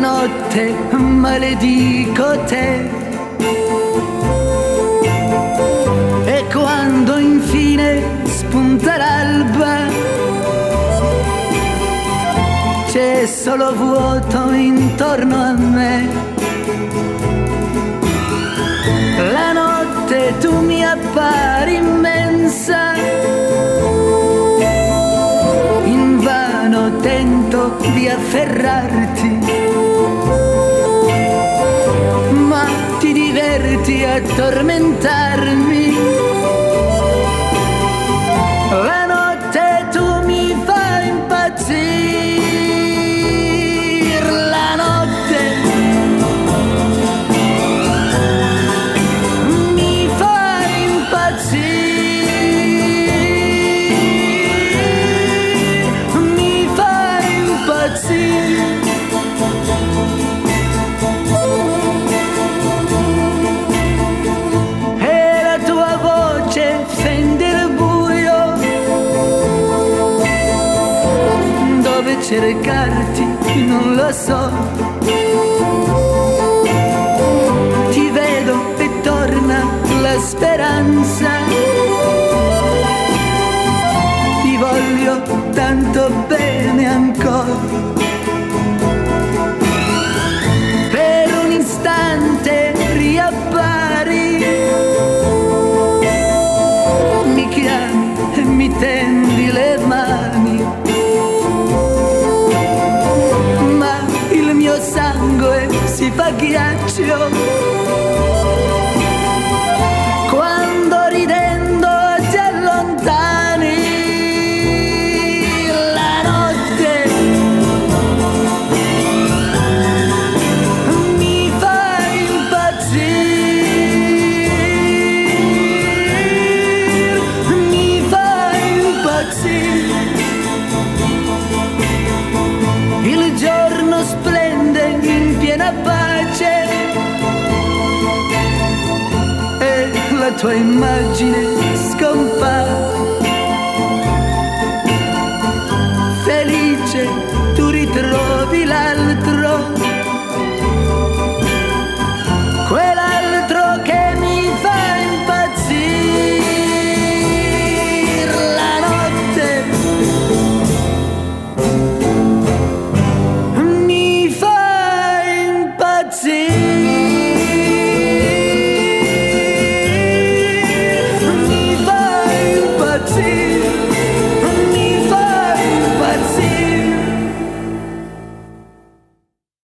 notte maledico te. E quando infine spunta l'alba, c'è solo vuoto intorno a me. La notte tu mi appari immensa, invano tento di afferrarti, ma ti diverti a tormentarmi. La notte tu mi fai impazzire, la notte mi fai impazzire, mi fai impazzire. E la tua voce fende il buio, dove cercarti non lo so. Ti vedo e torna la speranza, ti voglio tanto bene ancora. Per un istante riappari, mi chiami e mi tendi le mani, ma il mio sangue si fa ghiaccio quando ridendo ti allontani. La notte mi fai impazzire, mi fai impazzire. Il giorno splende in piena pace e la tua immagine scompare.